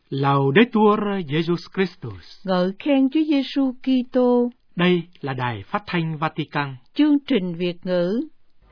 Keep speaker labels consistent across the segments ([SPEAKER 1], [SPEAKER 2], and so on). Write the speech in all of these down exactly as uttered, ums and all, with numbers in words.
[SPEAKER 1] Laudetur Jesus Christus.
[SPEAKER 2] Ngợi khen Chúa Giêsu Kitô.
[SPEAKER 1] Đây là Đài Phát thanh Vatican.
[SPEAKER 2] Chương trình Việt ngữ.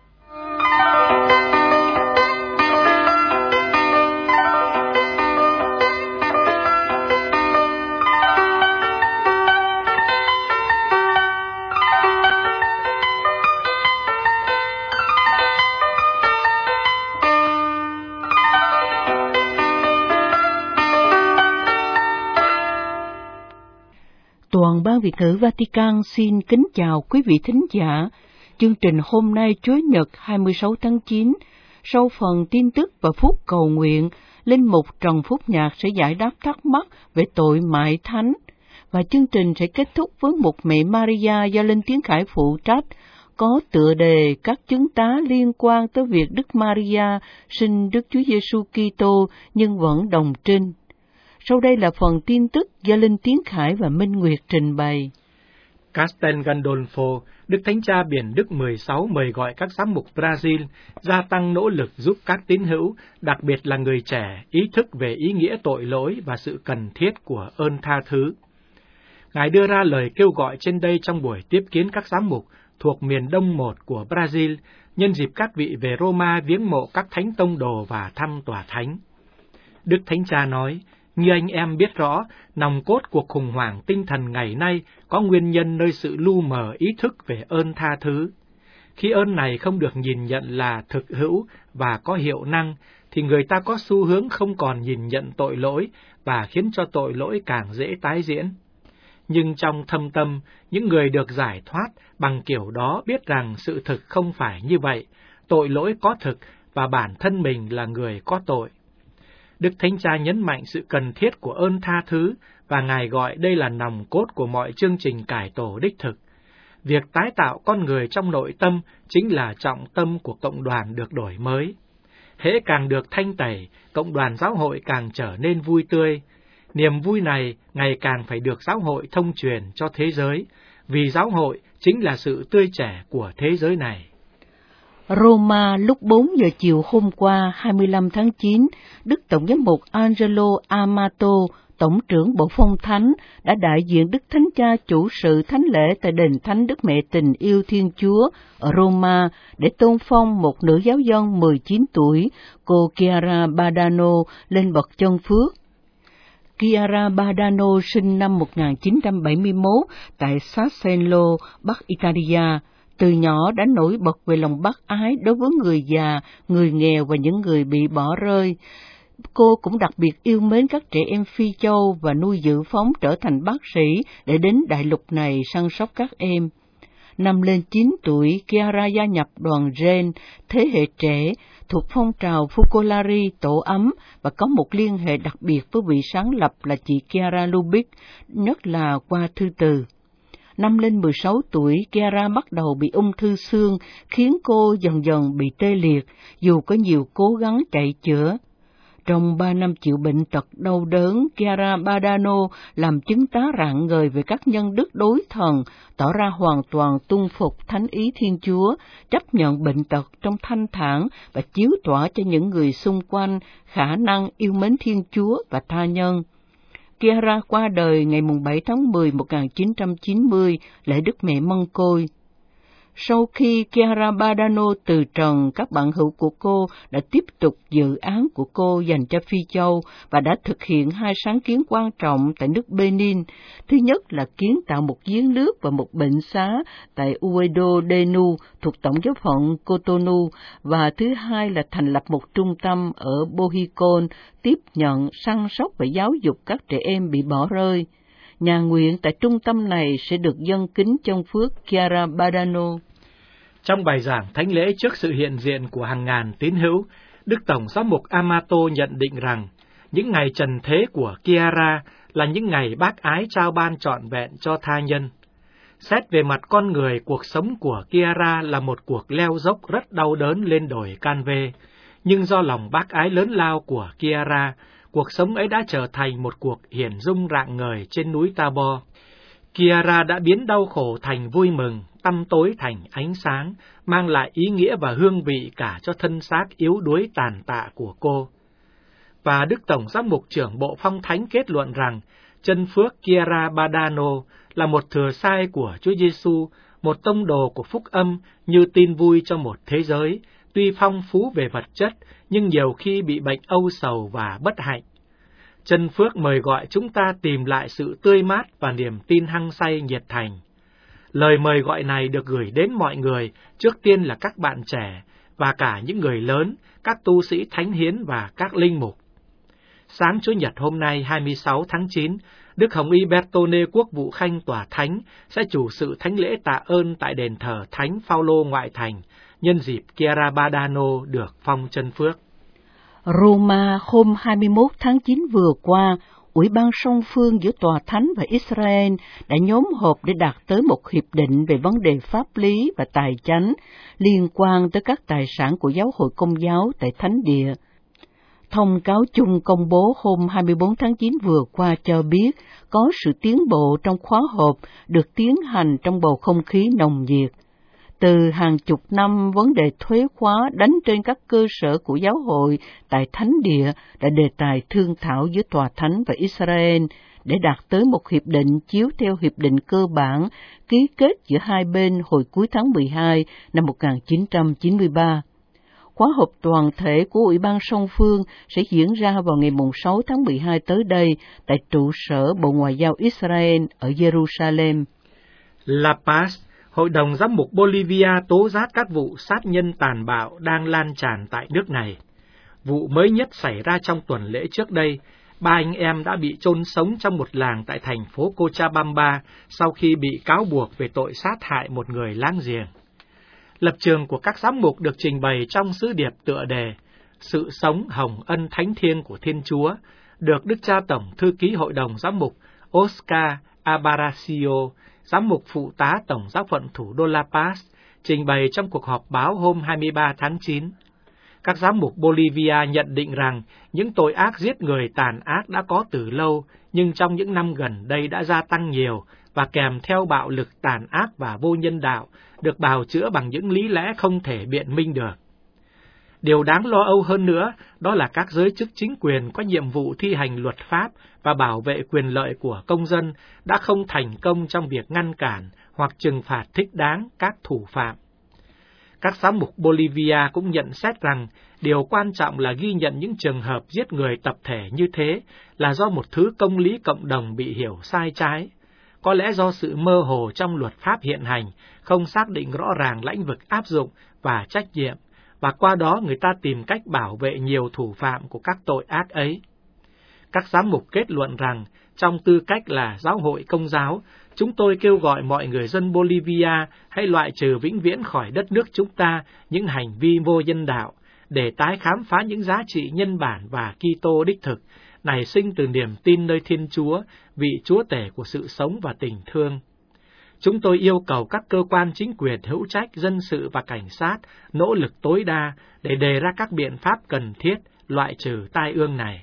[SPEAKER 2] Toàn ban Việt ngữ Vatican xin kính chào quý vị thính giả. Chương trình hôm nay Chủ nhật hai mươi sáu tháng chín, sau phần tin tức và phút cầu nguyện, Linh mục Trần Phúc Nhạc sẽ giải đáp thắc mắc về tội mại thánh. Và chương trình sẽ kết thúc với một Mẹ Maria do Linh Tiến Khải phụ trách, có tựa đề các chứng tá liên quan tới việc Đức Maria sinh Đức Chúa Giêsu Kitô nhưng vẫn đồng trinh. Sau đây là phần tin tức do Linh Tiến Khải và Minh Nguyệt trình bày.
[SPEAKER 1] Castel Gandolfo, Đức Thánh Cha Biển Đức mười sáu mời gọi các giám mục Brazil gia tăng nỗ lực giúp các tín hữu, đặc biệt là người trẻ, ý thức về ý nghĩa tội lỗi và sự cần thiết của ơn tha thứ. Ngài đưa ra lời kêu gọi trên đây trong buổi tiếp kiến các giám mục thuộc miền Đông một của Brazil, nhân dịp các vị về Roma viếng mộ các thánh tông đồ và thăm tòa thánh. Đức Thánh Cha nói, như anh em biết rõ, nòng cốt cuộc khủng hoảng tinh thần ngày nay có nguyên nhân nơi sự lu mờ ý thức về ơn tha thứ. Khi ơn này không được nhìn nhận là thực hữu và có hiệu năng, thì người ta có xu hướng không còn nhìn nhận tội lỗi và khiến cho tội lỗi càng dễ tái diễn. Nhưng trong thâm tâm, những người được giải thoát bằng kiểu đó biết rằng sự thực không phải như vậy, tội lỗi có thực và bản thân mình là người có tội. Đức Thánh Cha nhấn mạnh sự cần thiết của ơn tha thứ và Ngài gọi đây là nòng cốt của mọi chương trình cải tổ đích thực. Việc tái tạo con người trong nội tâm chính là trọng tâm của cộng đoàn được đổi mới. Hễ càng được thanh tẩy, cộng đoàn giáo hội càng trở nên vui tươi. Niềm vui này ngày càng phải được giáo hội thông truyền cho thế giới, vì giáo hội chính là sự tươi trẻ của thế giới này.
[SPEAKER 2] Roma lúc bốn giờ chiều hôm qua hai mươi lăm tháng chín, Đức Tổng giám mục Angelo Amato, Tổng trưởng Bộ Phong Thánh, đã đại diện Đức Thánh Cha chủ sự thánh lễ tại đền Thánh Đức Mẹ Tình Yêu Thiên Chúa ở Roma để tôn phong một nữ giáo dân mười chín tuổi, cô Chiara Badano, lên bậc chân phước. Chiara Badano sinh năm một nghìn chín trăm bảy mươi mốt tại Sassuolo, Bắc Italia. Từ nhỏ đã nổi bật về lòng bác ái đối với người già, người nghèo và những người bị bỏ rơi. Cô cũng đặc biệt yêu mến các trẻ em Phi Châu và nuôi dự phóng trở thành bác sĩ để đến đại lục này săn sóc các em. Năm lên chín tuổi, Chiara gia nhập đoàn Gen, thế hệ trẻ, thuộc phong trào Focolari tổ ấm và có một liên hệ đặc biệt với vị sáng lập là chị Chiara Lubich, nhất là qua thư từ. Năm lên mười sáu tuổi, Chiara bắt đầu bị ung thư xương, khiến cô dần dần bị tê liệt, dù có nhiều cố gắng chạy chữa. Trong ba năm chịu bệnh tật đau đớn, Chiara Badano làm chứng tá rạng ngời về các nhân đức đối thần, tỏ ra hoàn toàn tuân phục thánh ý Thiên Chúa, chấp nhận bệnh tật trong thanh thản và chiếu tỏa cho những người xung quanh khả năng yêu mến Thiên Chúa và tha nhân. Chiara qua đời ngày bảy tháng mười năm một nghìn chín trăm chín mươi, lễ Đức Mẹ Mân Côi. Sau khi Chiara Badano từ trần, các bạn hữu của cô đã tiếp tục dự án của cô dành cho Phi Châu và đã thực hiện hai sáng kiến quan trọng tại nước Benin. Thứ nhất là kiến tạo một giếng nước và một bệnh xá tại Uedo Denu thuộc Tổng giáo phận Cotonou, và thứ hai là thành lập một trung tâm ở Bohicon tiếp nhận, săn sóc và giáo dục các trẻ em bị bỏ rơi. Nhà nguyện tại trung tâm này sẽ được dâng kính trong phước Chiara Badano.
[SPEAKER 1] Trong bài giảng thánh lễ trước sự hiện diện của hàng ngàn tín hữu, Đức Tổng giám mục Amato nhận định rằng những ngày trần thế của Chiara là những ngày bác ái trao ban trọn vẹn cho tha nhân. Xét về mặt con người, cuộc sống của Chiara là một cuộc leo dốc rất đau đớn lên đồi Canve, nhưng do lòng bác ái lớn lao của Chiara, cuộc sống ấy đã trở thành một cuộc hiển dung rạng ngời trên núi Tabor. Chiara đã biến đau khổ thành vui mừng, tăm tối thành ánh sáng, mang lại ý nghĩa và hương vị cả cho thân xác yếu đuối tàn tạ của cô. và Đức Tổng Giám mục trưởng Bộ Phong Thánh kết luận rằng chân phước Chiara Badano là một thừa sai của Chúa Giêsu, một tông đồ của phúc âm như tin vui cho một thế giới, tuy phong phú về vật chất, nhưng nhiều khi bị bệnh âu sầu và bất hạnh. Chân phước mời gọi chúng ta tìm lại sự tươi mát và niềm tin hăng say nhiệt thành. Lời mời gọi này được gửi đến mọi người, trước tiên là các bạn trẻ, và cả những người lớn, các tu sĩ thánh hiến và các linh mục. Sáng Chủ nhật hôm nay hai mươi sáu tháng chín, Đức Hồng Y Bertone Quốc vụ Khanh Tòa Thánh sẽ chủ sự thánh lễ tạ ơn tại đền thờ Thánh Phaolô ngoại thành, nhân dịp Chiara Badano được phong chân phước.
[SPEAKER 2] Roma hôm hai mươi mốt tháng chín vừa qua, Ủy ban song phương giữa Tòa Thánh và Israel đã nhóm họp để đạt tới một hiệp định về vấn đề pháp lý và tài chánh liên quan tới các tài sản của giáo hội Công giáo tại Thánh Địa. Thông cáo chung công bố hôm hai mươi bốn tháng chín vừa qua cho biết có sự tiến bộ trong khóa họp được tiến hành trong bầu không khí nồng nhiệt. Từ hàng chục năm, vấn đề thuế khóa đánh trên các cơ sở của giáo hội tại Thánh Địa đã đề tài thương thảo giữa Tòa Thánh và Israel để đạt tới một hiệp định chiếu theo hiệp định cơ bản ký kết giữa hai bên hồi cuối tháng mười hai năm một nghìn chín trăm chín mươi ba. Khóa họp toàn thể của Ủy ban song phương sẽ diễn ra vào ngày sáu tháng mười hai tới đây tại trụ sở Bộ Ngoại giao Israel ở Jerusalem.
[SPEAKER 1] La Paz, Hội đồng Giám mục Bolivia tố giác các vụ sát nhân tàn bạo đang lan tràn tại nước này. Vụ mới nhất xảy ra trong tuần lễ trước đây, ba anh em đã bị chôn sống trong một làng tại thành phố Cochabamba sau khi bị cáo buộc về tội sát hại một người láng giềng. Lập trường của các giám mục được trình bày trong sứ điệp tựa đề Sự sống hồng ân thánh thiêng của Thiên Chúa, được Đức cha Tổng Thư ký Hội đồng Giám mục Oscar Abaracio, giám mục phụ tá Tổng giáo phận thủ đô La Paz, trình bày trong cuộc họp báo hôm hai mươi ba tháng chín. Các giám mục Bolivia nhận định rằng những tội ác giết người tàn ác đã có từ lâu, nhưng trong những năm gần đây đã gia tăng nhiều và kèm theo bạo lực tàn ác và vô nhân đạo, được bào chữa bằng những lý lẽ không thể biện minh được. Điều đáng lo âu hơn nữa, đó là các giới chức chính quyền có nhiệm vụ thi hành luật pháp và bảo vệ quyền lợi của công dân đã không thành công trong việc ngăn cản hoặc trừng phạt thích đáng các thủ phạm. Các giám mục Bolivia cũng nhận xét rằng điều quan trọng là ghi nhận những trường hợp giết người tập thể như thế là do một thứ công lý cộng đồng bị hiểu sai trái. Có lẽ do sự mơ hồ trong luật pháp hiện hành, không xác định rõ ràng lĩnh vực áp dụng và trách nhiệm, và qua đó người ta tìm cách bảo vệ nhiều thủ phạm của các tội ác ấy. Các giám mục kết luận rằng, trong tư cách là giáo hội công giáo, chúng tôi kêu gọi mọi người dân Bolivia hãy loại trừ vĩnh viễn khỏi đất nước chúng ta những hành vi vô nhân đạo, để tái khám phá những giá trị nhân bản và Kitô đích thực, nảy sinh từ niềm tin nơi Thiên Chúa, vị Chúa tể của sự sống và tình thương. Chúng tôi yêu cầu các cơ quan chính quyền hữu trách, dân sự và cảnh sát nỗ lực tối đa để đề ra các biện pháp cần thiết loại trừ tai ương này.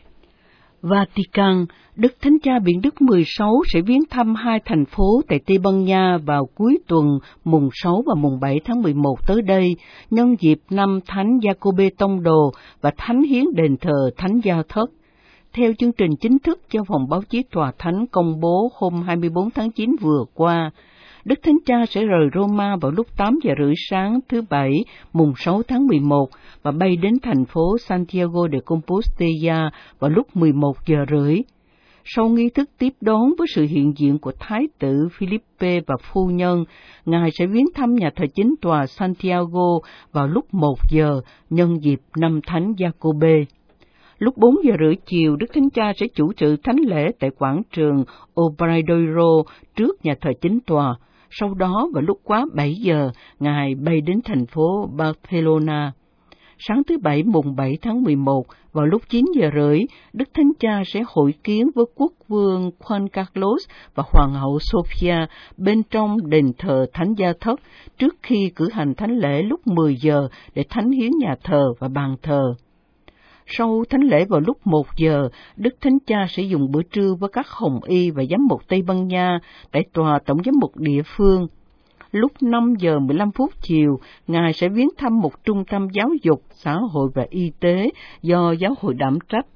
[SPEAKER 2] Vatican, Đức Thánh Cha Biển Đức mười sáu sẽ viếng thăm hai thành phố tại Tây Ban Nha vào cuối tuần mùng sáu và mùng bảy tháng mười một tới đây, nhân dịp năm Thánh Giacôbê Tông Đồ và Thánh hiến đền thờ Thánh Gia Thất. Theo chương trình chính thức do Phòng Báo chí Tòa Thánh công bố hôm hai mươi bốn tháng chín vừa qua, Đức Thánh Cha sẽ rời Roma vào lúc tám giờ rưỡi sáng thứ Bảy, mùng sáu tháng mười một, và bay đến thành phố Santiago de Compostela vào lúc mười một giờ rưỡi. Sau nghi thức tiếp đón với sự hiện diện của Thái tử Philippe và phu nhân, Ngài sẽ viếng thăm nhà thờ chính tòa Santiago vào lúc một giờ, nhân dịp năm Thánh Giacôbê. Lúc bốn giờ rưỡi chiều, Đức Thánh Cha sẽ chủ trì thánh lễ tại quảng trường Obradoiro trước nhà thờ chính tòa. Sau đó, vào lúc quá bảy giờ, Ngài bay đến thành phố Barcelona. Sáng thứ Bảy mùng bảy tháng mười một, vào lúc chín giờ rưỡi, Đức Thánh Cha sẽ hội kiến với Quốc vương Juan Carlos và Hoàng hậu Sofia bên trong đền thờ Thánh Gia Thất trước khi cử hành thánh lễ lúc mười giờ để thánh hiến nhà thờ và bàn thờ. Sau thánh lễ vào lúc một giờ, Đức Thánh Cha sẽ dùng bữa trưa với các hồng y và giám mục Tây Ban Nha tại tòa tổng giám mục địa phương. Lúc năm giờ mười lăm phút chiều, Ngài sẽ viếng thăm một trung tâm giáo dục, xã hội và y tế do giáo hội đảm trách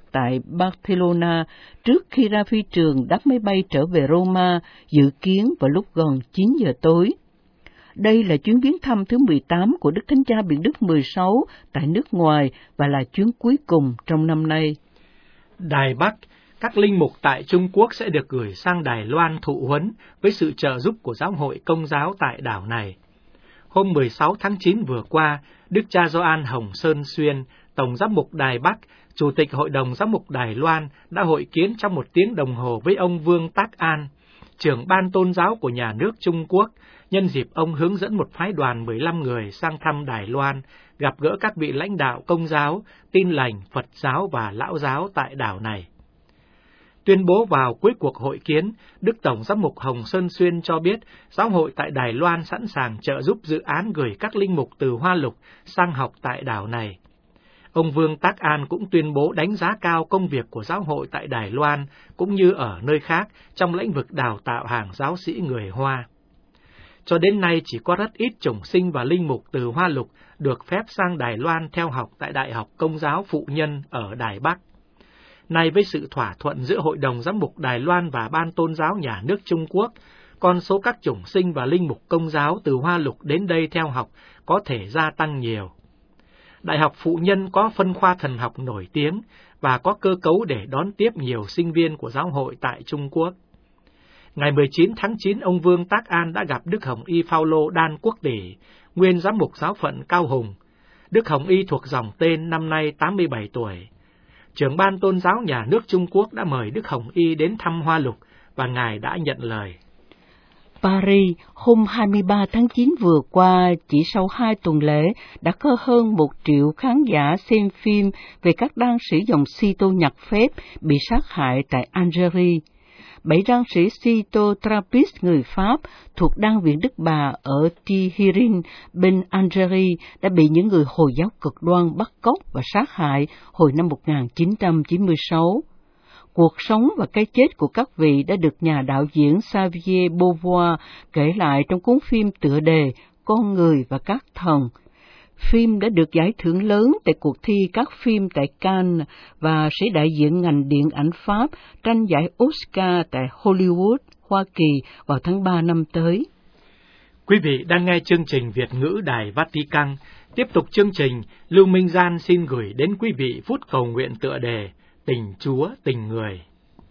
[SPEAKER 2] tại Barcelona trước khi ra phi trường đáp máy bay trở về Roma, dự kiến vào lúc gần chín giờ tối. Đây là chuyến viếng thăm thứ mười tám của Đức Thánh Cha Biển Đức mười sáu tại nước ngoài và là chuyến cuối cùng trong năm nay.
[SPEAKER 1] Đài Bắc, các linh mục tại Trung Quốc sẽ được gửi sang Đài Loan thụ huấn với sự trợ giúp của Giáo hội Công giáo tại đảo này. Hôm mười sáu tháng chín vừa qua, Đức cha Gioan Hồng Sơn Xuyên, Tổng giám mục Đài Bắc, Chủ tịch Hội đồng Giám mục Đài Loan đã hội kiến trong một tiếng đồng hồ với ông Vương Tác An, trưởng ban tôn giáo của nhà nước Trung Quốc, nhân dịp ông hướng dẫn một phái đoàn mười lăm người sang thăm Đài Loan, gặp gỡ các vị lãnh đạo Công giáo, Tin lành, Phật giáo và Lão giáo tại đảo này. Tuyên bố vào cuối cuộc hội kiến, Đức Tổng giám mục Hồng Sơn Xuyên cho biết giáo hội tại Đài Loan sẵn sàng trợ giúp dự án gửi các linh mục từ Hoa Lục sang học tại đảo này. Ông Vương Tác An cũng tuyên bố đánh giá cao công việc của giáo hội tại Đài Loan cũng như ở nơi khác trong lĩnh vực đào tạo hàng giáo sĩ người Hoa. Cho đến nay chỉ có rất ít chủng sinh và linh mục từ Hoa Lục được phép sang Đài Loan theo học tại Đại học Công giáo Phụ Nhân ở Đài Bắc. Nay với sự thỏa thuận giữa Hội đồng Giám mục Đài Loan và Ban Tôn giáo Nhà nước Trung Quốc, con số các chủng sinh và linh mục Công giáo từ Hoa Lục đến đây theo học có thể gia tăng nhiều. Đại học Phụ Nhân có phân khoa thần học nổi tiếng và có cơ cấu để đón tiếp nhiều sinh viên của giáo hội tại Trung Quốc. Ngày mười chín tháng chín, ông Vương Tác An đã gặp Đức Hồng Y Phao-lô Đan Quốc Tỷ, nguyên giám mục giáo phận Cao Hùng. Đức Hồng Y thuộc dòng tên, năm nay tám mươi bảy tuổi. Trưởng ban tôn giáo nhà nước Trung Quốc đã mời Đức Hồng Y đến thăm Hoa Lục và Ngài đã nhận lời.
[SPEAKER 2] Paris, hôm hai mươi ba tháng chín vừa qua, chỉ sau hai tuần lễ, đã có hơn một triệu khán giả xem phim về các đan sĩ dòng Cîteaux nhặt phép bị sát hại tại Algerie. Bảy đan sĩ Cîteaux Trappist người Pháp thuộc đan viện Đức Bà ở Tihirin bên Algerie đã bị những người Hồi giáo cực đoan bắt cóc và sát hại hồi năm một nghìn chín trăm chín mươi sáu. Cuộc sống và cái chết của các vị đã được nhà đạo diễn Xavier Beauvoir kể lại trong cuốn phim tựa đề Con người và các thần. Phim đã được giải thưởng lớn tại cuộc thi các phim tại Cannes và sẽ đại diện ngành điện ảnh Pháp tranh giải Oscar tại Hollywood, Hoa Kỳ vào tháng ba năm tới.
[SPEAKER 1] Quý vị đang nghe chương trình Việt ngữ Đài Vatican. Tiếp tục chương trình, Lưu Minh Gian xin gửi đến quý vị phút cầu nguyện tựa đề Tình Chúa, tình người.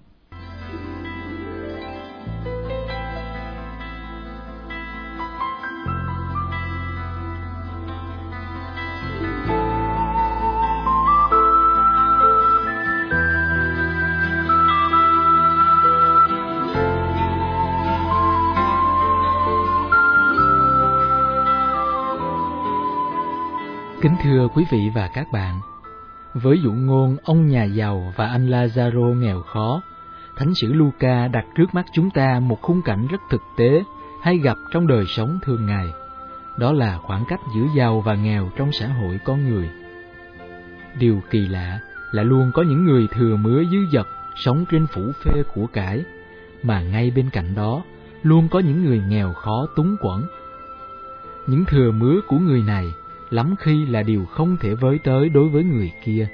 [SPEAKER 3] Kính thưa quý vị và các bạn, với dụ ngôn ông nhà giàu và anh Lazaro nghèo khó, Thánh sử Luca đặt trước mắt chúng ta một khung cảnh rất thực tế hay gặp trong đời sống thường ngày. Đó là khoảng cách giữa giàu và nghèo trong xã hội con người. Điều kỳ lạ là luôn có những người thừa mứa dư dật sống trên phủ phê của cải, mà ngay bên cạnh đó luôn có những người nghèo khó túng quẫn. Những thừa mứa của người này lắm khi là điều không thể với tới đối với người kia.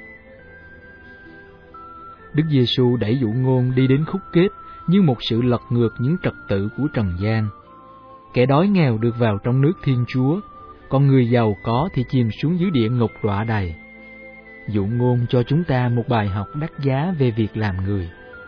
[SPEAKER 3] Đức Giêsu đẩy dụ ngôn đi đến khúc kết như một sự lật ngược những trật tự của trần gian. Kẻ đói nghèo được vào trong nước Thiên Chúa, còn người giàu có thì chìm xuống dưới địa ngục đọa đầy. Dụ ngôn cho chúng ta một bài học đắt giá về việc làm người.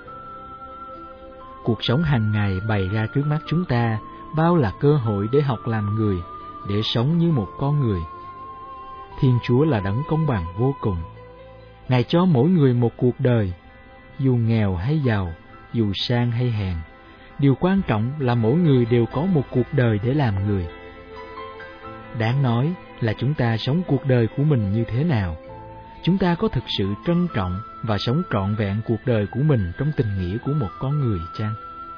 [SPEAKER 3] Cuộc sống hàng ngày bày ra trước mắt chúng ta bao là cơ hội để học làm người, để sống như một con người. Thiên Chúa là đấng công bằng vô cùng. Ngài cho mỗi người một cuộc đời, dù nghèo hay giàu, dù sang hay hèn. Điều quan trọng là mỗi người đều có một cuộc đời để làm người. Đáng nói là chúng ta sống cuộc đời của mình như thế nào? Chúng ta có thực sự trân trọng và sống trọn vẹn cuộc đời của mình trong tình nghĩa của một con người chăng?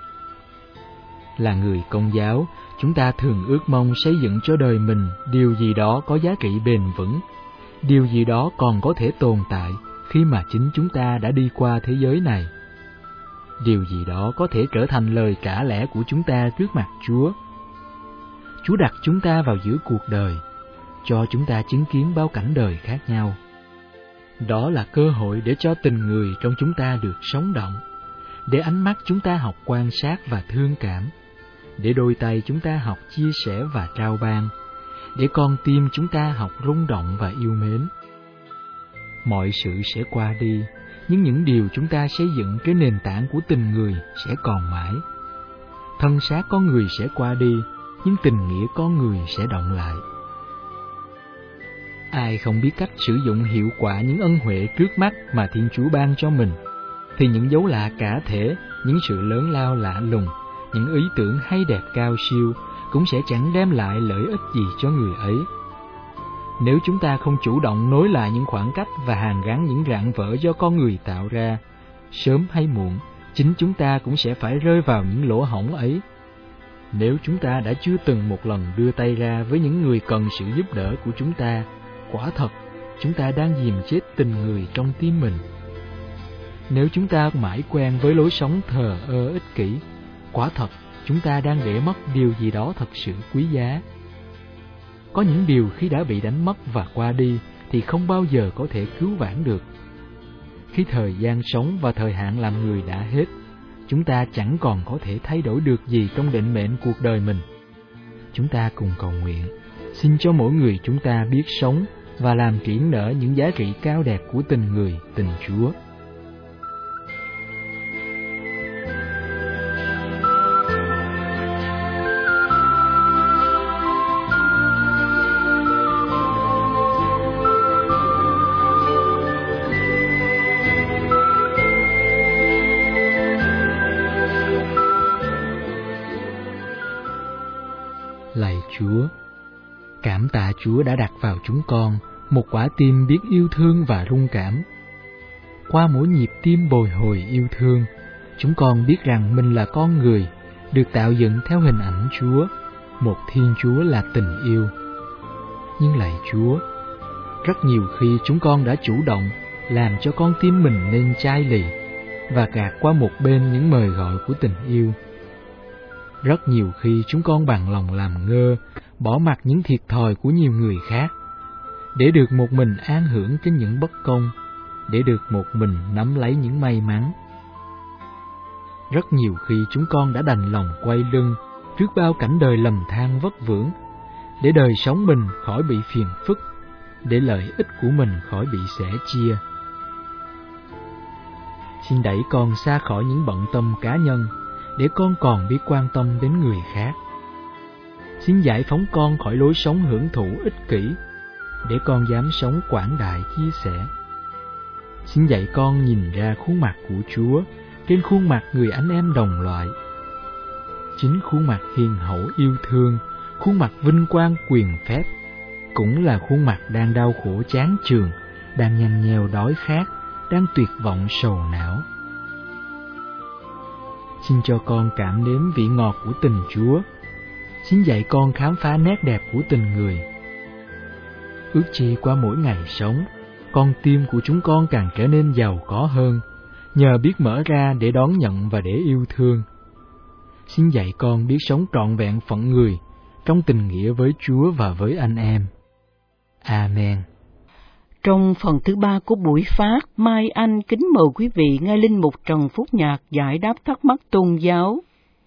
[SPEAKER 3] Là người Công giáo, chúng ta thường ước mong xây dựng cho đời mình điều gì đó có giá trị bền vững, điều gì đó còn có thể tồn tại khi mà chính chúng ta đã đi qua thế giới này. Điều gì đó có thể trở thành lời cả lẽ của chúng ta trước mặt Chúa. Chúa đặt chúng ta vào giữa cuộc đời, cho chúng ta chứng kiến bao cảnh đời khác nhau. Đó là cơ hội để cho tình người trong chúng ta được sống động, để ánh mắt chúng ta học quan sát và thương cảm, để đôi tay chúng ta học chia sẻ và trao ban, để con tim chúng ta học rung động và yêu mến. Mọi sự sẽ qua đi, nhưng những điều chúng ta xây dựng trên nền tảng của tình người sẽ còn mãi. Thân xác con người sẽ qua đi, nhưng tình nghĩa con người sẽ đọng lại. Ai không biết cách sử dụng hiệu quả những ân huệ trước mắt mà Thiên Chúa ban cho mình, thì những dấu lạ cả thể, những sự lớn lao lạ lùng, những ý tưởng hay đẹp cao siêu cũng sẽ chẳng đem lại lợi ích gì cho người ấy. Nếu chúng ta không chủ động nối lại những khoảng cách và hàn gắn những rạn vỡ do con người tạo ra, sớm hay muộn, chính chúng ta cũng sẽ phải rơi vào những lỗ hổng ấy. Nếu chúng ta đã chưa từng một lần đưa tay ra với những người cần sự giúp đỡ của chúng ta, quả thật, chúng ta đang dìm chết tình người trong tim mình. Nếu chúng ta mãi quen với lối sống thờ ơ ích kỷ, quả thật, chúng ta đang để mất điều gì đó thật sự quý giá. Có những điều khi đã bị đánh mất và qua đi thì không bao giờ có thể cứu vãn được. Khi thời gian sống và thời hạn làm người đã hết, chúng ta chẳng còn có thể thay đổi được gì trong định mệnh cuộc đời mình. Chúng ta cùng cầu nguyện, xin cho mỗi người chúng ta biết sống và làm triển nở những giá trị cao đẹp của tình người, tình Chúa. Lạy Chúa, cảm tạ Chúa đã đặt vào chúng con một quả tim biết yêu thương và rung cảm. Qua mỗi nhịp tim bồi hồi yêu thương, chúng con biết rằng mình là con người, được tạo dựng theo hình ảnh Chúa, một Thiên Chúa là tình yêu. Nhưng lạy Chúa, rất nhiều khi chúng con đã chủ động làm cho con tim mình nên chai lì và gạt qua một bên những mời gọi của tình yêu. Rất nhiều khi chúng con bằng lòng làm ngơ, bỏ mặc những thiệt thòi của nhiều người khác, để được một mình an hưởng trên những bất công, để được một mình nắm lấy những may mắn. Rất nhiều khi chúng con đã đành lòng quay lưng trước bao cảnh đời lầm than vất vưởng, để đời sống mình khỏi bị phiền phức, để lợi ích của mình khỏi bị sẻ chia. Xin đẩy con xa khỏi những bận tâm cá nhân, để con còn biết quan tâm đến người khác. Xin giải phóng con khỏi lối sống hưởng thụ ích kỷ, để con dám sống quảng đại chia sẻ. Xin dạy con nhìn ra khuôn mặt của Chúa trên khuôn mặt người anh em đồng loại. Chính khuôn mặt hiền hậu yêu thương, khuôn mặt vinh quang quyền phép, cũng là khuôn mặt đang đau khổ chán chường, đang nhăn nheo đói khát, đang tuyệt vọng sầu não. Xin cho con cảm nếm vị ngọt của tình Chúa. Xin dạy con khám phá nét đẹp của tình người. Ước chi qua mỗi ngày sống, con tim của chúng con càng trở nên giàu có hơn, nhờ biết mở ra để đón nhận và để yêu thương. Xin dạy con biết sống trọn vẹn phận người, trong tình nghĩa với Chúa và với anh em. Amen.
[SPEAKER 2] Trong phần thứ ba của buổi phát, Mai Anh kính mời quý vị nghe Linh Mục Trần Phúc Nhạc giải đáp thắc mắc tôn giáo.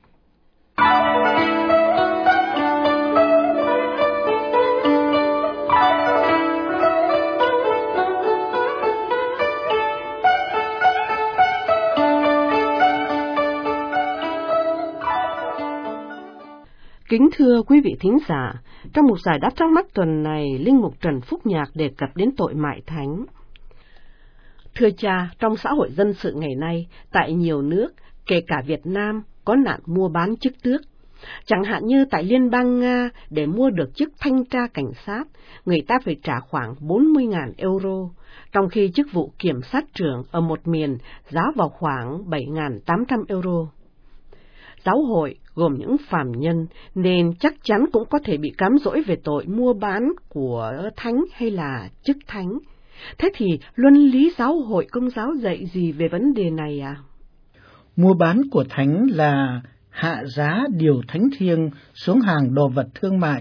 [SPEAKER 2] Kính thưa quý vị thính giả, trong một giải đáp thắc mắc tuần này, Linh Mục Trần Phúc Nhạc đề cập đến tội mại thánh. Thưa cha, trong xã hội dân sự ngày nay, tại nhiều nước, kể cả Việt Nam, có nạn mua bán chức tước. Chẳng hạn như tại Liên bang Nga, để mua được chức thanh tra cảnh sát, người ta phải trả khoảng bốn mươi nghìn euro, trong khi chức vụ kiểm sát trưởng ở một miền giá vào khoảng bảy nghìn tám trăm euro. Giáo hội gồm những phàm nhân nên chắc chắn cũng có thể bị cám dỗ về tội mua bán của thánh hay là chức thánh. Thế thì luân lý giáo hội Công giáo dạy gì về vấn đề này à?
[SPEAKER 4] Mua bán của thánh là hạ giá điều thánh thiêng xuống hàng đồ vật thương mại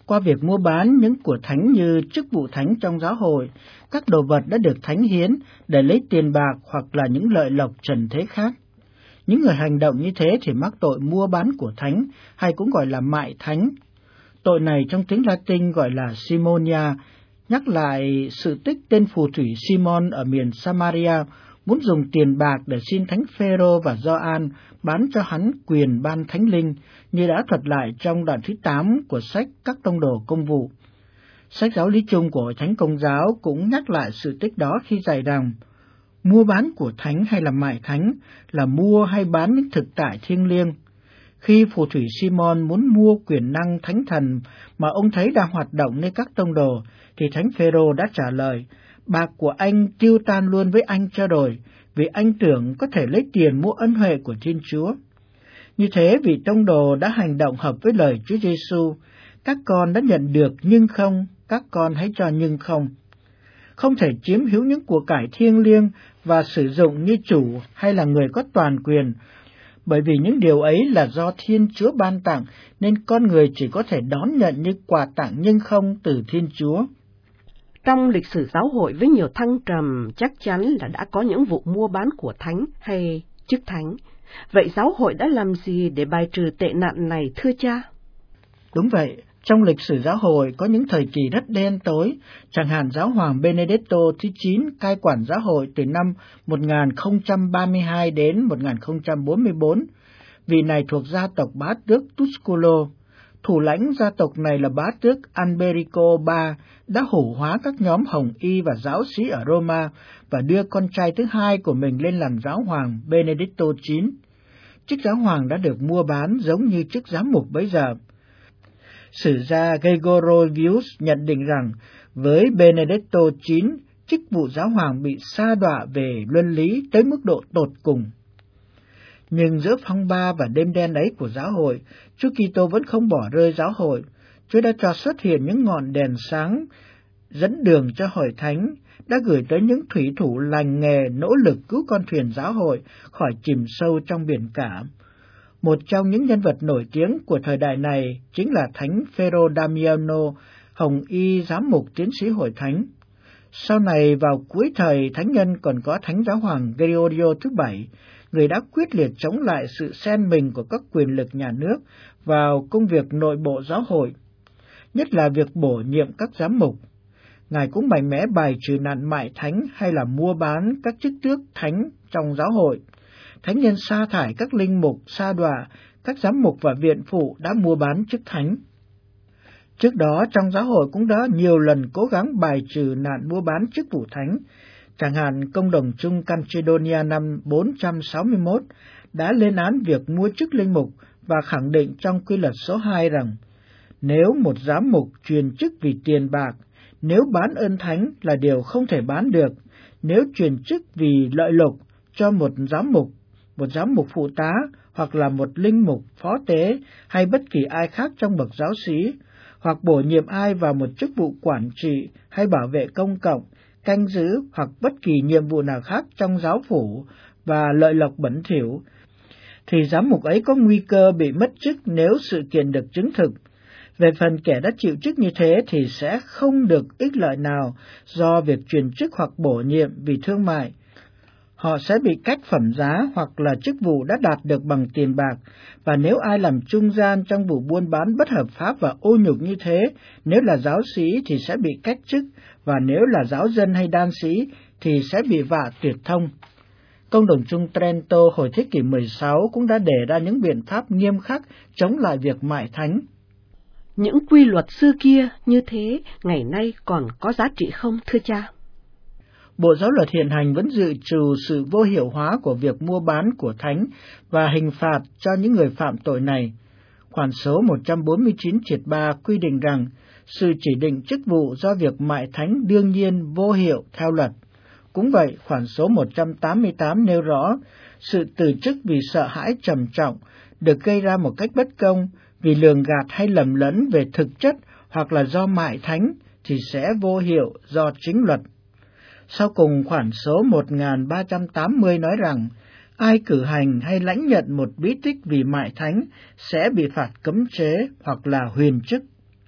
[SPEAKER 4] Qua việc mua bán những của thánh như chức vụ thánh trong giáo hội, các đồ vật đã được thánh hiến để lấy tiền bạc hoặc là những lợi lộc trần thế khác. Những người hành động như thế thì mắc tội mua bán của thánh, hay cũng gọi là mại thánh. Tội này trong tiếng Latin gọi là simonia, nhắc lại sự tích tên phù thủy Simon ở miền Samaria muốn dùng tiền bạc để xin thánh Phêrô và Gioan bán cho hắn quyền ban thánh linh, như đã thuật lại trong đoạn thứ tám của sách Các tông đồ công vụ. Sách giáo lý chung của Hội Thánh Công giáo cũng nhắc lại sự tích đó khi dạy rằng mua bán của thánh hay là mại thánh là mua hay bán những thực tại thiêng liêng. Khi phù thủy Simon muốn mua quyền năng thánh thần mà ông thấy đang hoạt động nơi các tông đồ, thì thánh Phêrô đã trả lời: bạc của anh tiêu tan luôn với anh cho rồi, vì anh tưởng có thể lấy tiền mua ân huệ của Thiên Chúa. Như thế, vị tông đồ đã hành động hợp với lời Chúa Giêsu: các con đã nhận được nhưng không, các con hãy cho nhưng không. Không thể chiếm hữu những của cải thiêng liêng và sử dụng như chủ hay là người có toàn quyền, bởi vì những điều ấy là do Thiên Chúa ban tặng, nên con người chỉ có thể đón nhận như quà tặng nhưng không từ Thiên Chúa.
[SPEAKER 5] Trong lịch sử giáo hội với nhiều thăng trầm, chắc chắn là đã có những vụ mua bán của thánh hay chức thánh. Vậy giáo hội đã làm gì để bài trừ tệ nạn này thưa cha?
[SPEAKER 4] Đúng vậy, trong lịch sử giáo hội có những thời kỳ rất đen tối, chẳng hạn giáo hoàng Benedetto thứ chín cai quản giáo hội từ năm một nghìn không trăm ba mươi hai đến một nghìn không trăm bốn mươi bốn. Vị này thuộc gia tộc bá tước Tusculo. Thủ lãnh gia tộc này là bá tước Alberico ba đã hủ hóa các nhóm hồng y và giáo sĩ ở Roma và đưa con trai thứ hai của mình lên làm giáo hoàng Benedetto thứ chín. Chức giáo hoàng đã được mua bán giống như chức giám mục bấy giờ. Sử gia Gregorovius nhận định rằng với Benedetto thứ chín, chức vụ giáo hoàng bị sa đọa về luân lý tới mức độ tột cùng. Nhưng giữa phong ba và đêm đen ấy của giáo hội, Chúa Kitô vẫn không bỏ rơi giáo hội. Chúa đã cho xuất hiện những ngọn đèn sáng dẫn đường cho hội thánh, đã gửi tới những thủy thủ lành nghề nỗ lực cứu con thuyền giáo hội khỏi chìm sâu trong biển cả. Một trong những nhân vật nổi tiếng của thời đại này chính là thánh Phêrô Damiano, hồng y giám mục tiến sĩ hội thánh. Sau này vào cuối thời thánh nhân còn có thánh giáo hoàng Gregorio thứ bảy, người đã quyết liệt chống lại sự xen mình của các quyền lực nhà nước vào công việc nội bộ giáo hội, nhất là việc bổ nhiệm các giám mục. Ngài cũng mạnh mẽ bài trừ nạn mại thánh hay là mua bán các chức tước thánh trong giáo hội. Thánh nhân sa thải các linh mục, sa đọa, các giám mục và viện phụ đã mua bán chức thánh. Trước đó trong giáo hội cũng đã nhiều lần cố gắng bài trừ nạn mua bán chức vụ thánh. Chẳng hạn Công đồng chung Calcedonia năm bốn trăm sáu mươi mốt đã lên án việc mua chức linh mục và khẳng định trong quy luật số hai rằng nếu một giám mục truyền chức vì tiền bạc, nếu bán ơn thánh là điều không thể bán được, nếu truyền chức vì lợi lộc cho một giám mục, một giám mục phụ tá hoặc là một linh mục phó tế hay bất kỳ ai khác trong bậc giáo sĩ, hoặc bổ nhiệm ai vào một chức vụ quản trị hay bảo vệ công cộng, canh giữ hoặc bất kỳ nhiệm vụ nào khác trong giáo phủ và lợi lộc bẩn thỉu, thì giám mục ấy có nguy cơ bị mất chức nếu sự kiện được chứng thực. Về phần kẻ đã chịu chức như thế thì sẽ không được ích lợi nào do việc truyền chức hoặc bổ nhiệm vì thương mại. Họ sẽ bị cách phẩm giá hoặc là chức vụ đã đạt được bằng tiền bạc, và nếu ai làm trung gian trong vụ buôn bán bất hợp pháp và ô nhục như thế, nếu là giáo sĩ thì sẽ bị cách chức, và nếu là giáo dân hay đan sĩ thì sẽ bị vạ tuyệt thông. Công đồng chung Trento hồi thế kỷ mười sáu cũng đã đề ra những biện pháp nghiêm khắc chống lại việc mại thánh.
[SPEAKER 5] Những quy luật xưa kia như thế ngày nay còn có giá trị không thưa cha?
[SPEAKER 4] Bộ giáo luật hiện hành vẫn dự trù sự vô hiệu hóa của việc mua bán của thánh và hình phạt cho những người phạm tội này. Khoản số một trăm bốn mươi chín triệt ba quy định rằng sự chỉ định chức vụ do việc mại thánh đương nhiên vô hiệu theo luật. Cũng vậy, khoản số một trăm tám mươi tám nêu rõ sự từ chức vì sợ hãi trầm trọng được gây ra một cách bất công, vì lường gạt hay lầm lẫn về thực chất hoặc là do mại thánh thì sẽ vô hiệu do chính luật. Sau cùng, khoản số một nghìn ba trăm tám mươi nói rằng ai cử hành hay lãnh nhận một bí tích vì mại thánh sẽ bị phạt cấm chế hoặc là huyền chức.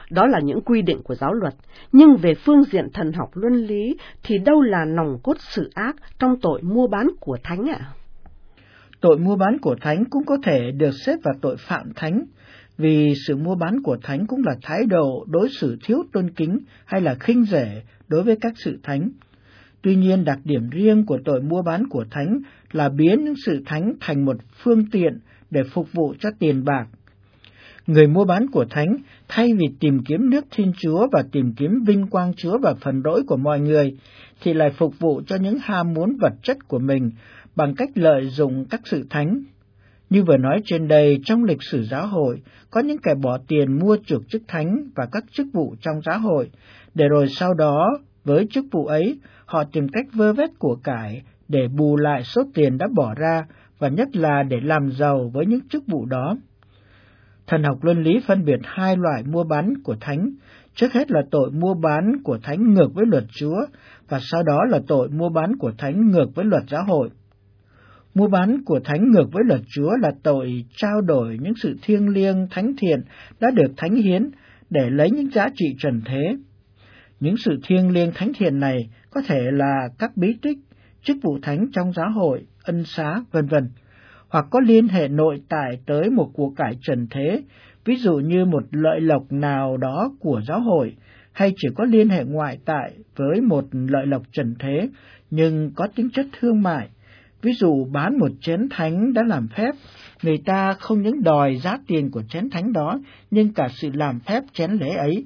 [SPEAKER 5] Đó là những quy định của giáo luật, nhưng về phương diện thần học luân lý thì đâu là nòng cốt sự ác trong tội mua bán của thánh ạ?
[SPEAKER 4] Tội mua bán của thánh cũng có thể được xếp vào tội phạm thánh, vì sự mua bán của thánh cũng là thái độ đối xử thiếu tôn kính hay là khinh rẻ đối với các sự thánh. Tuy nhiên, đặc điểm riêng của tội mua bán của thánh là biến những sự thánh thành một phương tiện để phục vụ cho tiền bạc. Người mua bán của thánh, thay vì tìm kiếm nước Thiên Chúa và tìm kiếm vinh quang Chúa và phần lỗi của mọi người, thì lại phục vụ cho những ham muốn vật chất của mình bằng cách lợi dụng các sự thánh. Như vừa nói trên đây, trong lịch sử giáo hội, có những kẻ bỏ tiền mua chuộc chức thánh và các chức vụ trong giáo hội, để rồi sau đó, với chức vụ ấy, họ tìm cách vơ vét của cải để bù lại số tiền đã bỏ ra, và nhất là để làm giàu với những chức vụ đó. Thần học luân lý phân biệt hai loại mua bán của thánh, trước hết là tội mua bán của thánh ngược với luật Chúa, và sau đó là tội mua bán của thánh ngược với luật giáo hội. Mua bán của thánh ngược với luật Chúa là tội trao đổi những sự thiêng liêng thánh thiện đã được thánh hiến để lấy những giá trị trần thế. Những sự thiêng liêng thánh thiện này có thể là các bí tích, chức vụ thánh trong giáo hội, ân xá, vân vân, hoặc có liên hệ nội tại tới một của cải trần thế, ví dụ như một lợi lộc nào đó của giáo hội, hay chỉ có liên hệ ngoại tại với một lợi lộc trần thế, nhưng có tính chất thương mại. Ví dụ bán một chén thánh đã làm phép, người ta không những đòi giá tiền của chén thánh đó, nhưng cả sự làm phép chén lễ ấy.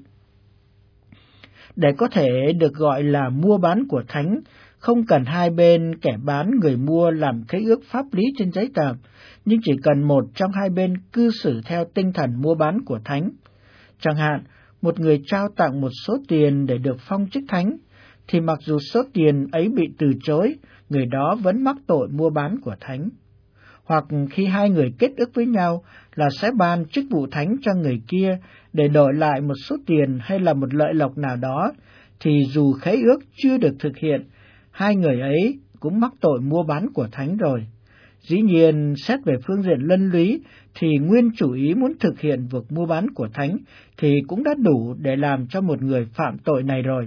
[SPEAKER 4] Để có thể được gọi là mua bán của thánh, không cần hai bên kẻ bán người mua làm khế ước pháp lý trên giấy tờ, nhưng chỉ cần một trong hai bên cư xử theo tinh thần mua bán của thánh. Chẳng hạn, một người trao tặng một số tiền để được phong chức thánh, thì mặc dù số tiền ấy bị từ chối, người đó vẫn mắc tội mua bán của thánh. Hoặc khi hai người kết ước với nhau là sẽ ban chức vụ thánh cho người kia để đổi lại một số tiền hay là một lợi lộc nào đó, thì dù khế ước chưa được thực hiện, hai người ấy cũng mắc tội mua bán của thánh rồi. Dĩ nhiên, xét về phương diện luân lý, thì nguyên chủ ý muốn thực hiện việc mua bán của thánh thì cũng đã đủ để làm cho một người phạm tội này rồi.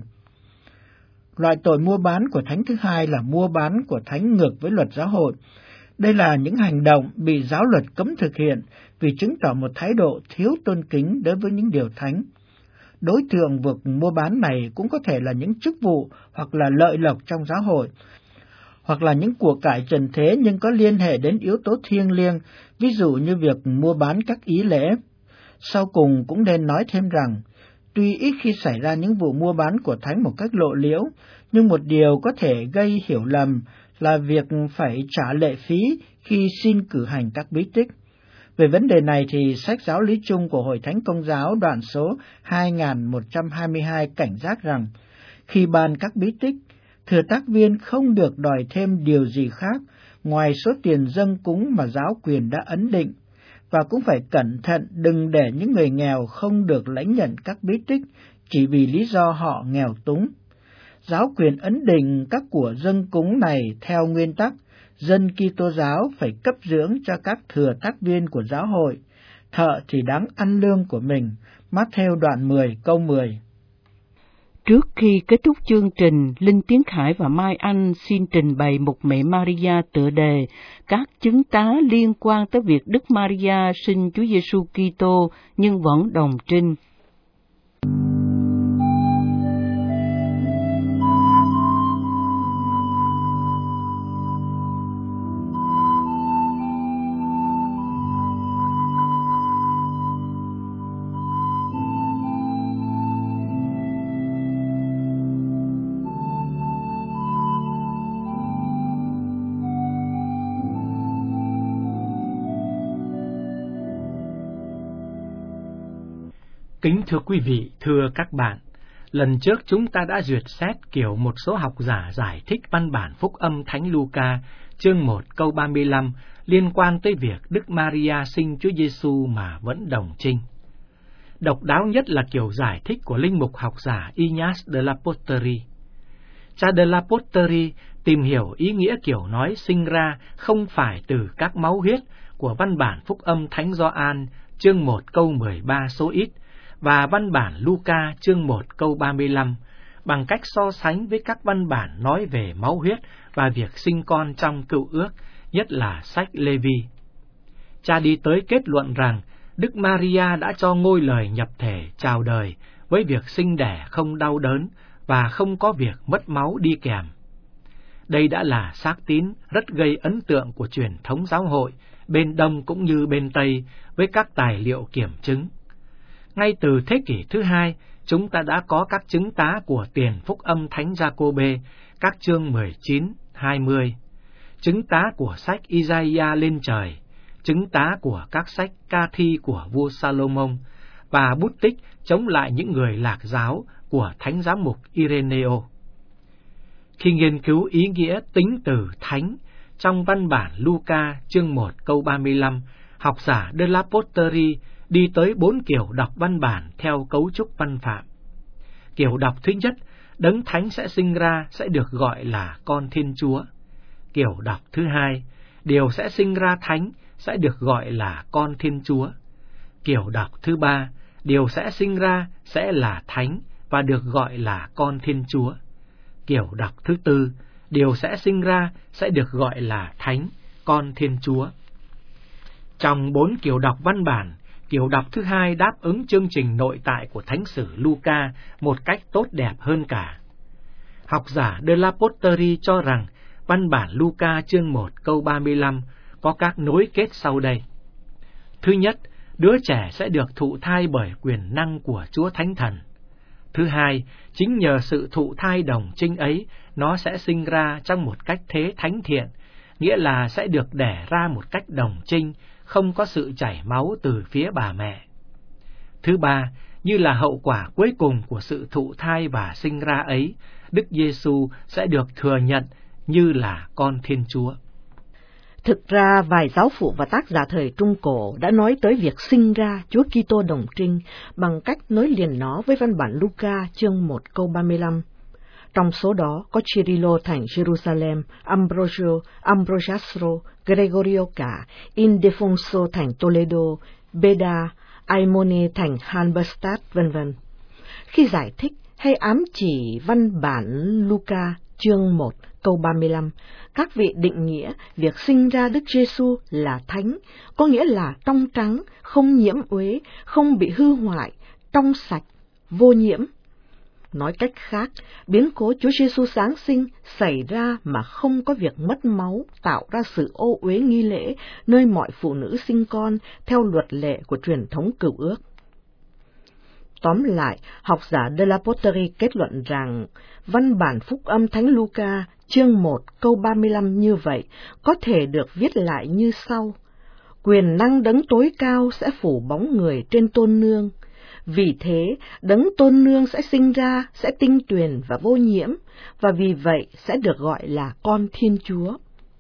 [SPEAKER 4] Loại tội mua bán của thánh thứ hai là mua bán của thánh ngược với luật giáo hội. Đây là những hành động bị giáo luật cấm thực hiện vì chứng tỏ một thái độ thiếu tôn kính đối với những điều thánh. Đối tượng việc mua bán này cũng có thể là những chức vụ hoặc là lợi lộc trong giáo hội, hoặc là những của cải trần thế nhưng có liên hệ đến yếu tố thiêng liêng, ví dụ như việc mua bán các ý lễ. Sau cùng cũng nên nói thêm rằng, tuy ít khi xảy ra những vụ mua bán của thánh một cách lộ liễu, nhưng một điều có thể gây hiểu lầm là việc phải trả lệ phí khi xin cử hành các bí tích. Về vấn đề này thì sách giáo lý chung của Hội Thánh Công giáo đoạn số hai nghìn một trăm hai mươi hai cảnh giác rằng, khi ban các bí tích, thừa tác viên không được đòi thêm điều gì khác ngoài số tiền dâng cúng mà giáo quyền đã ấn định, và cũng phải cẩn thận đừng để những người nghèo không được lãnh nhận các bí tích chỉ vì lý do họ nghèo túng. Giáo quyền ấn định các của dâng cúng này theo nguyên tắc dân Kitô giáo phải cấp dưỡng cho các thừa tác viên của giáo hội, thợ thì đáng ăn lương của mình. Mát-thêu đoạn mười câu mười.
[SPEAKER 2] Trước khi kết thúc chương trình, Linh Tiến Khải và Mai Anh xin trình bày Mục Mẹ Maria tựa đề các chứng tá liên quan tới việc Đức Maria sinh Chúa Giêsu Kitô nhưng vẫn đồng trinh.
[SPEAKER 1] Kính thưa quý vị, thưa các bạn, lần trước chúng ta đã duyệt xét kiểu một số học giả giải thích văn bản Phúc âm Thánh Luca, chương một câu ba mươi lăm, liên quan tới việc Đức Maria sinh Chúa Giêsu mà vẫn đồng trinh. Độc đáo nhất là kiểu giải thích của linh mục học giả Ignace de la Porterie. Cha de la Porterie tìm hiểu ý nghĩa kiểu nói sinh ra không phải từ các máu huyết của văn bản Phúc âm Thánh Gioan, chương một câu mười ba số ít, và văn bản Luca chương một câu ba mươi lăm bằng cách so sánh với các văn bản nói về máu huyết và việc sinh con trong Cựu Ước, nhất là sách Lê-vi. Cha đi tới kết luận rằng Đức Maria đã cho ngôi lời nhập thể chào đời với việc sinh đẻ không đau đớn và không có việc mất máu đi kèm. Đây đã là xác tín rất gây ấn tượng của truyền thống giáo hội, bên Đông cũng như bên Tây, với các tài liệu kiểm chứng. Ngay từ thế kỷ thứ hai, chúng ta đã có các chứng tá của tiền phúc âm Thánh Giacôbê, các chương mười chín, hai mươi, chứng tá của sách Isaiah lên trời, chứng tá của các sách ca thi của vua Salomon, và bút tích chống lại những người lạc giáo của Thánh giám mục Ireneo. Khi nghiên cứu ý nghĩa tính từ thánh trong văn bản Luca chương một câu ba mươi lăm, học giả De la Porterie đi tới bốn kiểu đọc văn bản theo cấu trúc văn phạm. Kiểu đọc thứ nhất, Đấng Thánh sẽ sinh ra sẽ được gọi là con Thiên Chúa. Kiểu đọc thứ hai, điều sẽ sinh ra thánh sẽ được gọi là con Thiên Chúa. Kiểu đọc thứ ba, điều sẽ sinh ra sẽ là thánh và được gọi là con Thiên Chúa. Kiểu đọc thứ tư, điều sẽ sinh ra sẽ được gọi là thánh, con Thiên Chúa. Trong bốn kiểu đọc văn bản, kiểu đọc thứ hai đáp ứng chương trình nội tại của Thánh sử Luca một cách tốt đẹp hơn cả. Học giả De la Porterie cho rằng văn bản Luca chương một câu ba mươi lăm có các nối kết sau đây. Thứ nhất, đứa trẻ sẽ được thụ thai bởi quyền năng của Chúa Thánh Thần. Thứ hai, chính nhờ sự thụ thai đồng trinh ấy, nó sẽ sinh ra trong một cách thế thánh thiện, nghĩa là sẽ được đẻ ra một cách đồng trinh, không có sự chảy máu từ phía bà mẹ. Thứ ba, như là hậu quả cuối cùng của sự thụ thai và sinh ra ấy, Đức Giêsu sẽ được thừa nhận như là con Thiên Chúa.
[SPEAKER 5] Thực ra, vài giáo phụ và tác giả thời Trung Cổ đã nói tới việc sinh ra Chúa Kitô đồng trinh bằng cách nối liền nó với văn bản Luca chương một câu ba mươi lăm. Trong số đó có Cyrilo thành Jerusalem, Ambrosio, Ambrosiastro, Gregorio cả, Ildefonso thành Toledo, Beda, Aimone thành Halberstadt, vân vân. Khi giải thích hay ám chỉ văn bản Luca chương một câu ba mươi lăm, các vị định nghĩa việc sinh ra Đức Giêsu là thánh, có nghĩa là trong trắng, không nhiễm uế, không bị hư hoại, trong sạch, vô nhiễm. Nói cách khác, biến cố Chúa Giêsu Giáng sinh xảy ra mà không có việc mất máu, tạo ra sự ô uế nghi lễ nơi mọi phụ nữ sinh con theo luật lệ của truyền thống Cựu Ước. Tóm lại, học giả De la Porterie kết luận rằng văn bản phúc âm Thánh Luca chương một câu ba mươi lăm như vậy có thể được viết lại như sau: quyền năng đấng tối cao sẽ phủ bóng người trên tôn nương. Vì thế, đấng tôn nương sẽ sinh ra, sẽ tinh tuyền và vô nhiễm, và vì vậy sẽ được gọi là con Thiên Chúa.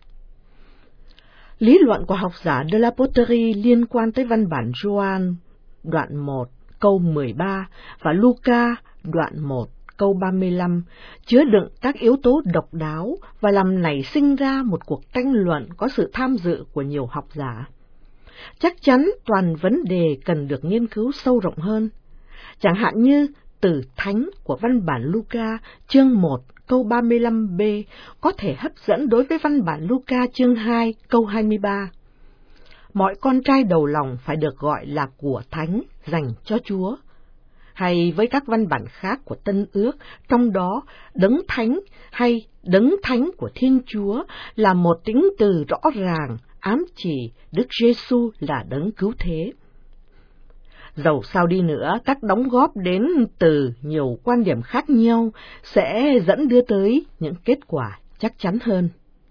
[SPEAKER 5] Lý luận của học giả De la Porterie liên quan tới văn bản Gioan đoạn một câu mười ba và Luca đoạn một câu ba mươi lăm chứa đựng các yếu tố độc đáo và làm nảy sinh ra một cuộc tranh luận có sự tham dự của nhiều học giả. Chắc chắn toàn vấn đề cần được nghiên cứu sâu rộng hơn. Chẳng hạn như từ thánh của văn bản Luca chương một câu ba mươi lăm b có thể hấp dẫn đối với văn bản Luca chương hai câu hai mươi ba. Mọi con trai đầu lòng phải được gọi là của thánh dành cho Chúa. Hay với các văn bản khác của Tân Ước, trong đó đấng thánh hay đấng thánh của Thiên Chúa là một tính từ rõ ràng ám chỉ Đức Giêsu là đấng cứu thế. Dầu sao đi nữa, các đóng góp đến từ nhiều quan điểm khác nhau sẽ dẫn đưa tới những kết quả chắc chắn hơn.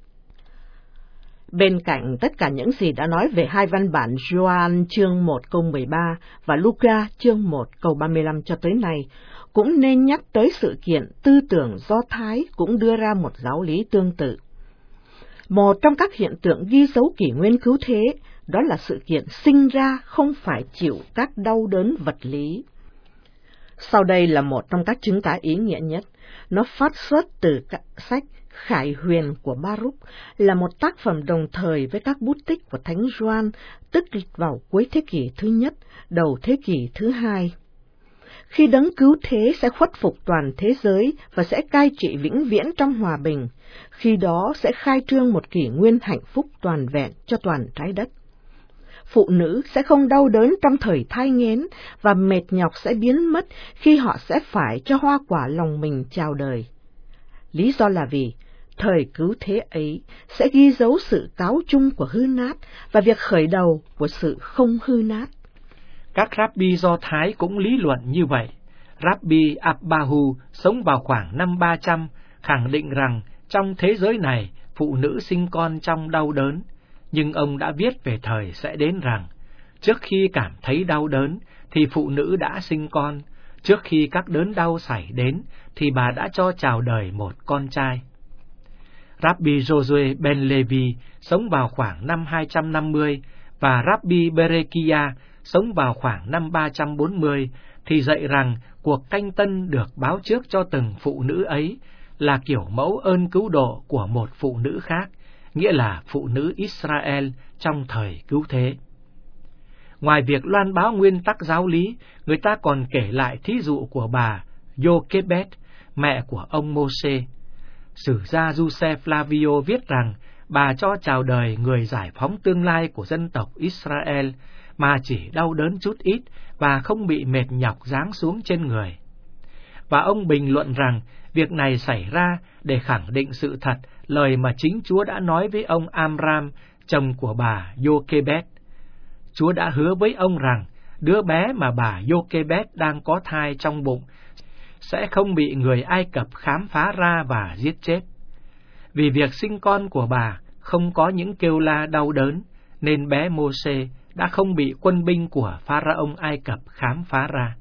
[SPEAKER 5] Bên cạnh tất cả những gì đã nói về hai văn bản Gioan chương một câu mười ba và Luca chương một câu ba mươi lăm cho tới nay, cũng nên nhắc tới sự kiện tư tưởng Do Thái cũng đưa ra một giáo lý tương tự. Một trong các hiện tượng ghi dấu kỷ nguyên cứu thế, đó là sự kiện sinh ra không phải chịu các đau đớn vật lý. Sau đây là một trong các chứng tả ý nghĩa nhất. Nó phát xuất từ sách Khải Huyền của Baruch, là một tác phẩm đồng thời với các bút tích của Thánh Gioan, tức vào cuối thế kỷ thứ nhất, đầu thế kỷ thứ hai. khi đấng cứu thế sẽ khuất phục toàn thế giới và sẽ cai trị vĩnh viễn trong hòa bình, khi đó sẽ khai trương một kỷ nguyên hạnh phúc toàn vẹn cho toàn trái đất. Phụ nữ sẽ không đau đớn trong thời thai nghén và mệt nhọc sẽ biến mất khi họ sẽ phải cho hoa quả lòng mình chào đời. Lý do là vì thời cứu thế ấy sẽ ghi dấu sự cáo chung của hư nát và việc khởi đầu của sự không hư nát.
[SPEAKER 1] Các Rabbi Do Thái cũng lý luận như vậy. Rabbi Abbahu sống vào khoảng năm ba trăm, khẳng định rằng trong thế giới này phụ nữ sinh con trong đau đớn, nhưng ông đã viết về thời sẽ đến rằng, trước khi cảm thấy đau đớn thì phụ nữ đã sinh con, trước khi các đớn đau xảy đến thì bà đã cho chào đời một con trai. Rabbi Josué ben Levi sống vào khoảng năm hai trăm năm mươi và Rabbi Berekia sống vào khoảng năm ba trăm bốn mươi thì dạy rằng cuộc canh tân được báo trước cho từng phụ nữ ấy là kiểu mẫu ơn cứu độ của một phụ nữ khác, nghĩa là phụ nữ Israel trong thời cứu thế. Ngoài việc loan báo nguyên tắc giáo lý, người ta còn kể lại thí dụ của bà Jochebed, mẹ của ông Môsê. Sử gia Giuse Flavio viết rằng bà cho chào đời người giải phóng tương lai của dân tộc Israel mà chỉ đau đớn chút ít và không bị mệt nhọc giáng xuống trên người. Và ông bình luận rằng việc này xảy ra để khẳng định sự thật lời mà chính Chúa đã nói với ông Amram, chồng của bà Jochebed. Chúa đã hứa với ông rằng đứa bé mà bà Jochebed đang có thai trong bụng sẽ không bị người Ai Cập khám phá ra và giết chết. Vì việc sinh con của bà không có những kêu la đau đớn, nên bé Môsê đã không bị quân binh của Pharaoh Ai Cập khám phá ra.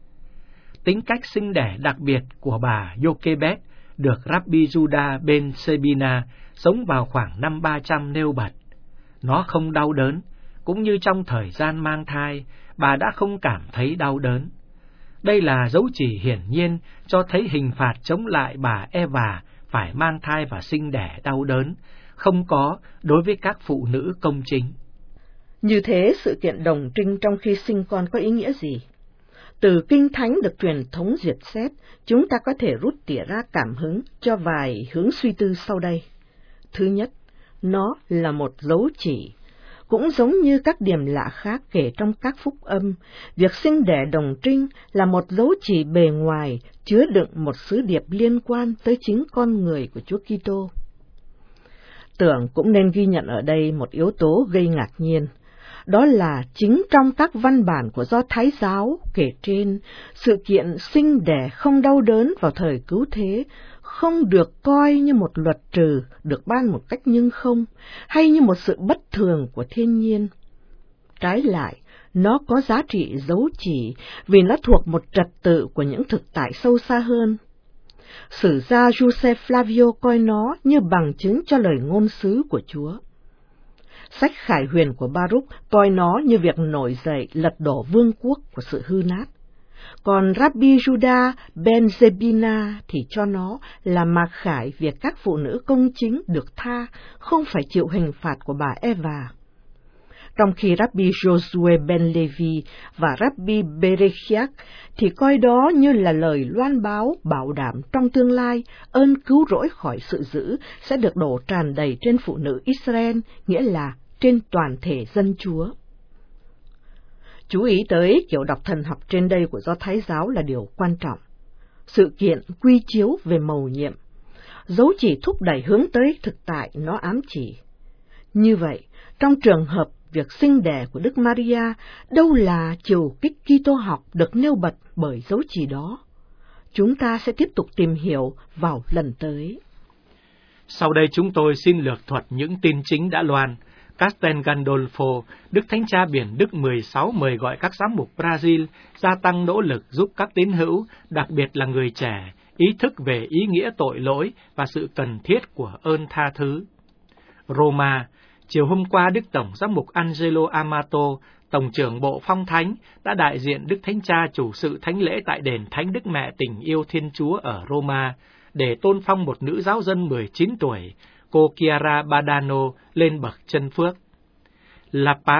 [SPEAKER 1] Tính cách sinh đẻ đặc biệt của bà Jochebed được Rabbi Judah ben Sebina sống vào khoảng năm ba trăm nêu bật. Nó không đau đớn, cũng như trong thời gian mang thai, bà đã không cảm thấy đau đớn. Đây là dấu chỉ hiển nhiên cho thấy hình phạt chống lại bà Eva phải mang thai và sinh đẻ đau đớn, không có đối với các phụ nữ công chính.
[SPEAKER 5] Như thế, sự kiện đồng trinh trong khi sinh con có ý nghĩa gì? Từ Kinh Thánh được truyền thống duyệt xét, chúng ta có thể rút tỉa ra cảm hứng cho vài hướng suy tư sau đây. Thứ nhất, nó là một dấu chỉ. Cũng giống như các điểm lạ khác kể trong các phúc âm, việc sinh đẻ đồng trinh là một dấu chỉ bề ngoài chứa đựng một sứ điệp liên quan tới chính con người của Chúa Kitô. Tưởng cũng nên ghi nhận ở đây một yếu tố gây ngạc nhiên. Đó là chính trong các văn bản của Do Thái giáo kể trên, sự kiện sinh đẻ không đau đớn vào thời cứu thế không được coi như một luật trừ được ban một cách nhưng không, hay như một sự bất thường của thiên nhiên. Trái lại, nó có giá trị dấu chỉ vì nó thuộc một trật tự của những thực tại sâu xa hơn. Sử gia Giuse Flavio coi nó như bằng chứng cho lời ngôn sứ của Chúa. Sách Khải Huyền của Baruch coi nó như việc nổi dậy lật đổ vương quốc của sự hư nát. Còn Rabbi Judah ben Zebina thì cho nó là mặc khải việc các phụ nữ công chính được tha, không phải chịu hình phạt của bà Eva. Trong khi Rabbi Josué ben Levi và Rabbi Berechiak thì coi đó như là lời loan báo bảo đảm trong tương lai ơn cứu rỗi khỏi sự dữ sẽ được đổ tràn đầy trên phụ nữ Israel, nghĩa là trên toàn thể dân Chúa. Chú ý tới kiểu đọc thần học trên đây của Do Thái giáo là điều quan trọng. Sự kiện quy chiếu về mầu nhiệm, dấu chỉ thúc đẩy hướng tới thực tại nó ám chỉ. Như vậy, trong trường hợp việc sinh đẻ của Đức Maria đâu là chiều kích Kitô học được nêu bật bởi dấu chỉ đó. Chúng ta sẽ tiếp tục tìm hiểu vào lần tới.
[SPEAKER 1] Sau đây chúng tôi xin lược thuật những tin chính đã loan. Castel Gandolfo, Đức Thánh Cha Biển Đức mười sáu mời gọi các giám mục Brazil gia tăng nỗ lực giúp các tín hữu, đặc biệt là người trẻ, ý thức về ý nghĩa tội lỗi và sự cần thiết của ơn tha thứ. Roma, chiều hôm qua Đức Tổng giám mục Angelo Amato, Tổng trưởng Bộ Phong Thánh, đã đại diện Đức Thánh Cha chủ sự thánh lễ tại đền Thánh Đức Mẹ Tình Yêu Thiên Chúa ở Roma để tôn phong một nữ giáo dân mười chín tuổi, cô Chiara Badano lên bậc chân phước. La Paz,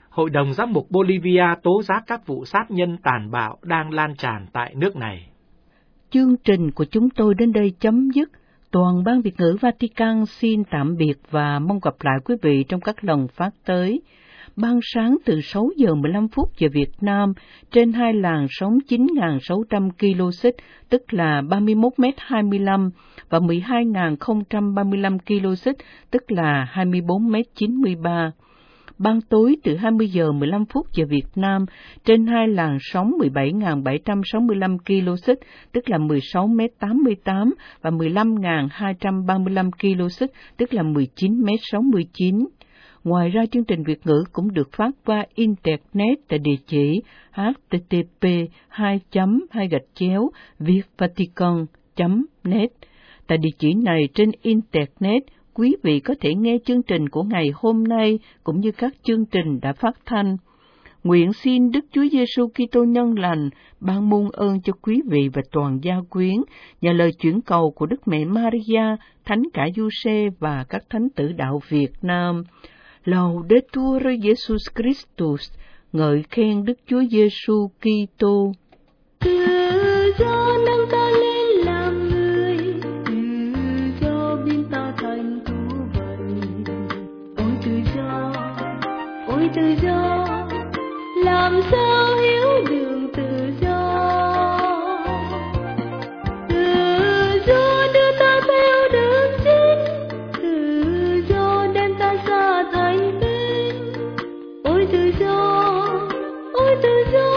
[SPEAKER 1] Hội đồng giám mục Bolivia tố giác các vụ sát nhân tàn bạo đang lan tràn tại nước này.
[SPEAKER 2] Chương trình của chúng tôi đến đây chấm dứt. Toàn ban Việt ngữ Vatican xin tạm biệt và mong gặp lại quý vị trong các lần phát tới. Ban sáng từ sáu giờ mười lăm phút giờ Việt Nam trên hai làn sóng chín nghìn sáu trăm ki lô héc, tức là ba mươi mốt mét hai mươi lăm, và mười hai nghìn không trăm ba mươi lăm ki lô héc, tức là hai mươi bốn mét chín mươi ba. Ban tối từ hai mươi giờ mười lăm phút giờ Việt Nam trên hai làn sóng mười bảy nghìn bảy trăm sáu mươi lăm ki lô héc, tức là mười sáu mét tám mươi tám, và mười lăm nghìn hai trăm ba mươi lăm ki lô héc, tức là mười chín mét sáu mươi chín. Ngoài ra, chương trình Việt ngữ cũng được phát qua Internet tại địa chỉ h t t p hai chấm hai gạch chéo vietvatican chấm net. Tại địa chỉ này trên Internet, quý vị có thể nghe chương trình của ngày hôm nay cũng như các chương trình đã phát thanh. Nguyện xin Đức Chúa Giêsu Kitô nhân lành ban muôn ơn cho quý vị và toàn gia quyến nhờ lời chuyển cầu của Đức Mẹ Maria, Thánh Cả Giuse và các thánh tử đạo Việt Nam. Laudetur Jesus Christus, ngợi khen Đức Chúa Giêsu Kitô.
[SPEAKER 6] Tự do nâng ta lên làm người, tự do biến ta thành thú vật. Ôi tự do, ôi tự do, làm sao hiểu đường tự do. Tự do đưa ta theo đường chính, tự do đem ta xa thành bên. Ôi tự do, ôi tự do.